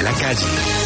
la calle.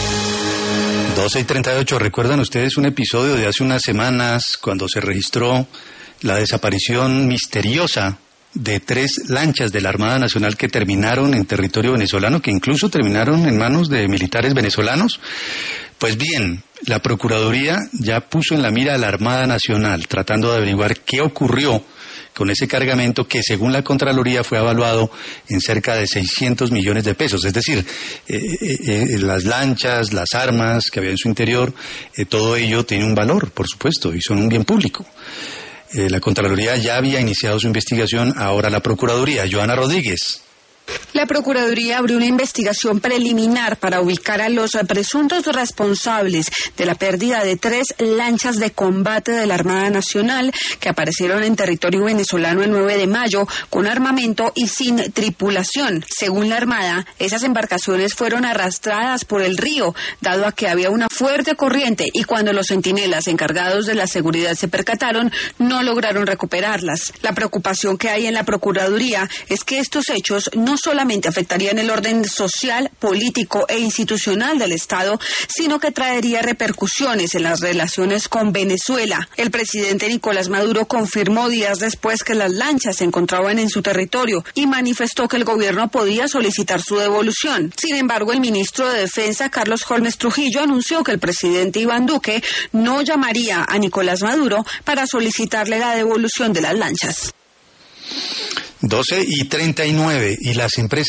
12:38, ¿recuerdan ustedes un episodio de hace unas semanas cuando se registró la desaparición misteriosa de 3 lanchas de la Armada Nacional que terminaron en territorio venezolano, que incluso terminaron en manos de militares venezolanos? Pues bien, la Procuraduría ya puso en la mira a la Armada Nacional, tratando de averiguar qué ocurrió con ese cargamento que, según la Contraloría, fue evaluado en cerca de 600 millones de pesos. Es decir, las lanchas, las armas que había en su interior, todo ello tiene un valor, por supuesto, y son un bien público. La Contraloría ya había iniciado su investigación, ahora la Procuraduría. Joana Rodríguez. La Procuraduría abrió una investigación preliminar para ubicar a los presuntos responsables de la pérdida de 3 lanchas de combate de la Armada Nacional que aparecieron en territorio venezolano el 9 de mayo con armamento y sin tripulación. Según la Armada, esas embarcaciones fueron arrastradas por el río, dado a que había una fuerte corriente, y cuando los centinelas encargados de la seguridad se percataron, no lograron recuperarlas. La preocupación que hay en la Procuraduría es que estos hechos no solamente afectarían el orden social, político e institucional del Estado, sino que traería repercusiones en las relaciones con Venezuela. El presidente Nicolás Maduro confirmó días después que las lanchas se encontraban en su territorio y manifestó que el gobierno podía solicitar su devolución. Sin embargo, el ministro de Defensa, Carlos Holmes Trujillo, anunció que el presidente Iván Duque no llamaría a Nicolás Maduro para solicitarle la devolución de las lanchas. 12:39, y las empresas